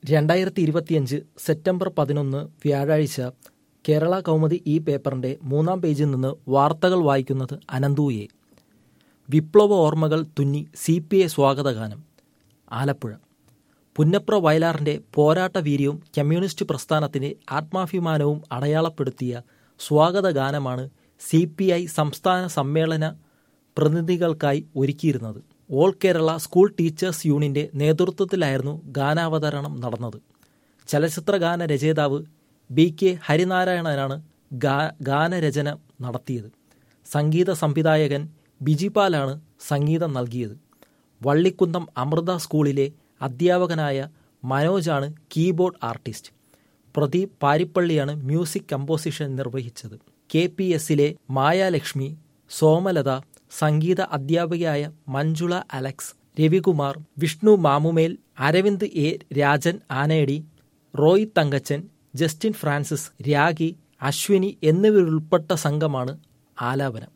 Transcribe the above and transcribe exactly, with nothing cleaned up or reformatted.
രണ്ടായിരത്തി ഇരുപത്തിയഞ്ച് സെപ്റ്റംബർ പതിനൊന്ന് വ്യാഴാഴ്ച കേരള കൗമുദി ഈ പേപ്പറിന്റെ മൂന്നാം പേജിൽ നിന്ന് വാർത്തകൾ വായിക്കുന്നത് അനന്തൂയെ. വിപ്ലവ ഓർമ്മകൾ തുന്നി സി പി ഐ സ്വാഗതഗാനം. ആലപ്പുഴ. പുന്നപ്ര വയലാറിന്റെ പോരാട്ട വീര്യവും കമ്മ്യൂണിസ്റ്റ് പ്രസ്ഥാനത്തിന്റെ ആത്മാഭിമാനവും അടയാളപ്പെടുത്തിയ സ്വാഗതഗാനമാണ് സി പി ഐ സംസ്ഥാന സമ്മേളന പ്രതിനിധികൾക്കായി ഒരുക്കിയിരുന്നത്. ഓൾ കേരള സ്കൂൾ ടീച്ചേഴ്സ് യൂണിയന്റെ നേതൃത്വത്തിലായിരുന്നു ഗാനാവതരണം നടന്നത്. ചലച്ചിത്രഗാന രചയിതാവ് ബി കെ ഹരിനാരായണനാണ് ഗാ ഗാനരചന നടത്തിയത്. സംഗീത സംവിധായകൻ ബിജിപാലാണ് സംഗീതം നൽകിയത്. വള്ളിക്കുന്നം അമൃത സ്കൂളിലെ അധ്യാപകനായ മനോജാണ് കീബോർഡ് ആർട്ടിസ്റ്റ്. പ്രദീപ് പാരിപ്പള്ളിയാണ് മ്യൂസിക് കമ്പോസിഷൻ നിർവഹിച്ചത്. കെ പി എസിലെ മായാലക്ഷ്മി, സോമലത, സംഗീത അധ്യാപികയായ Manjula Alex, Ravikumar, Vishnu Mamumel, Aravind A Rajan Anedi, Roy Thankachan, Justin Francis, Ragi, Ashwini എന്നിവരുൾപ്പെട്ട സംഘമാണ് ആലാപനം.